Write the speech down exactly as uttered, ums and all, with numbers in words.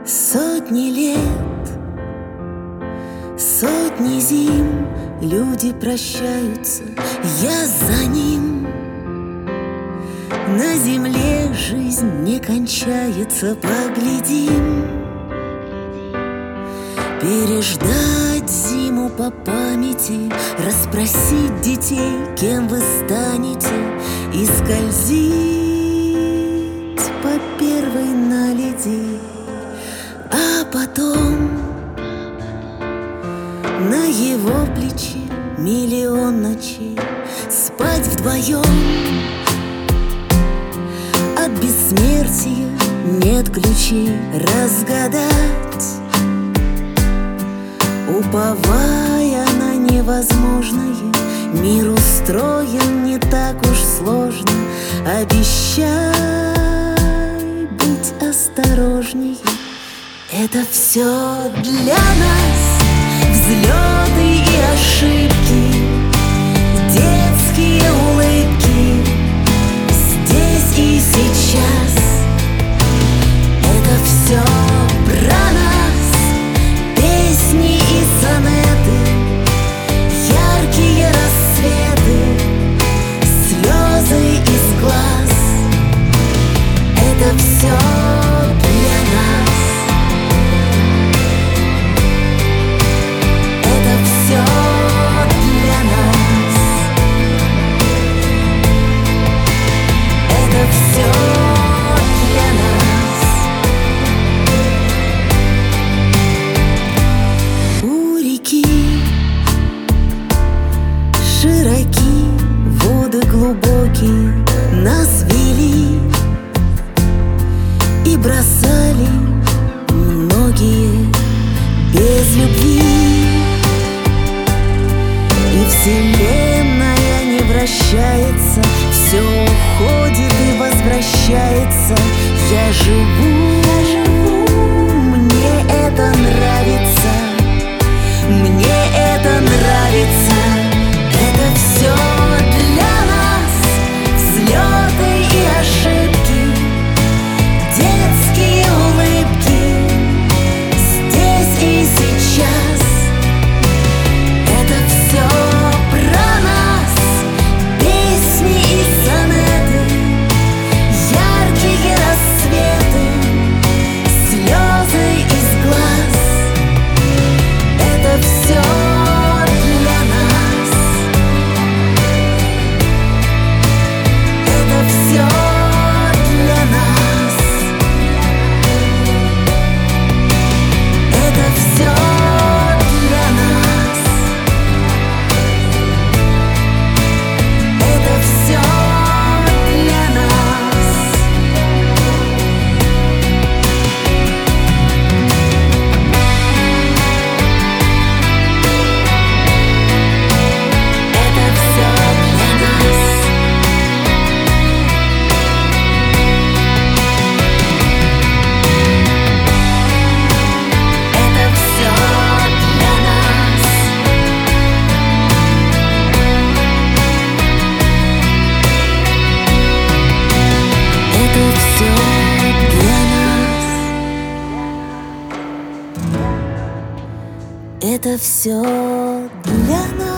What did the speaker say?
Сотни лет, сотни зим люди прощаются, я за ним. На земле жизнь не кончается, поглядим. Переждать зиму по памяти, расспросить детей, кем вы станете, и скользить по первой наледи. А потом на его плече миллион ночей спать вдвоем. От бессмертия нет ключей разгадать, уповая на невозможное. Мир устроен не так уж сложно. Обещай быть осторожнее. Это все для нас, взлеты и ошибки, детские улыбки здесь и сейчас. Это все про нас, песни и сонеты, яркие рассветы, слезы из глаз. Это все для нас. Широки, воды глубокие нас вели и бросали многие без любви. И вселенная не вращается, все уходит и возвращается. Я живу, я живу, мне это нравится, мне это нравится. Это все для нас, взлеты и ошибки, детские улыбки здесь и сейчас. Это все про нас, песни и сонеты, яркие рассветы, слезы из глаз. Это все Это все для нас.